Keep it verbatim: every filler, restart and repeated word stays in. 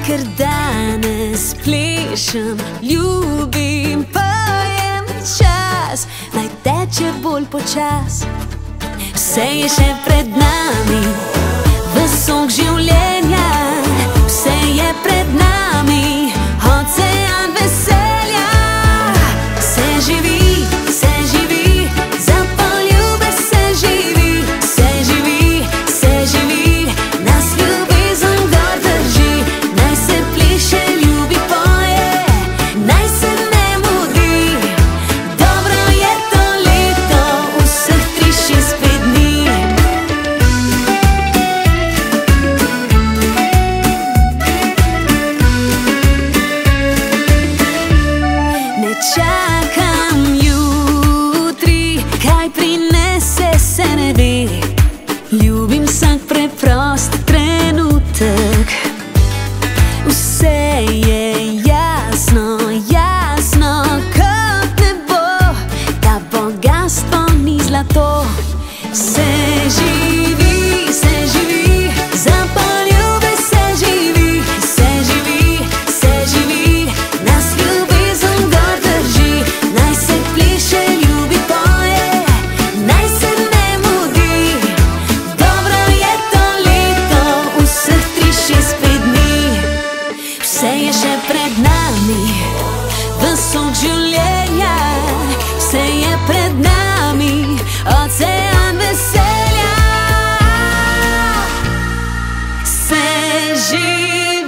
ker danes plešem, ljubim, pojem čas, naj teče bolj počas. Vse je še pred nami, vesok življenja, vse je pred nami, ocean veselja. Se živi, se živi, za poljube se živi, se živi, se živi, nas ljubezen gor drži. Naj se pleše, ljubi, poje, naj se ne mudi, dobro je to leto, vseh tri, šest, pet dni. Ne čakam jutri, kaj prinese, se ne ve. Ljubim vsak preprost trenutek. Vse je jasno, jasno kot nebo, da bogastvo ni zlato. Se živi, se živi, za poljube se živi, se živi, se živi, nas ljubezen gor drži. Naj se pleše, ljubi, poje, naj se ne mudi, dobro je to leto, vseh tri, šest, pet dni. Vse je še pred nami, vesok življenja, vse je pred nami, ocean veselja. Se živi.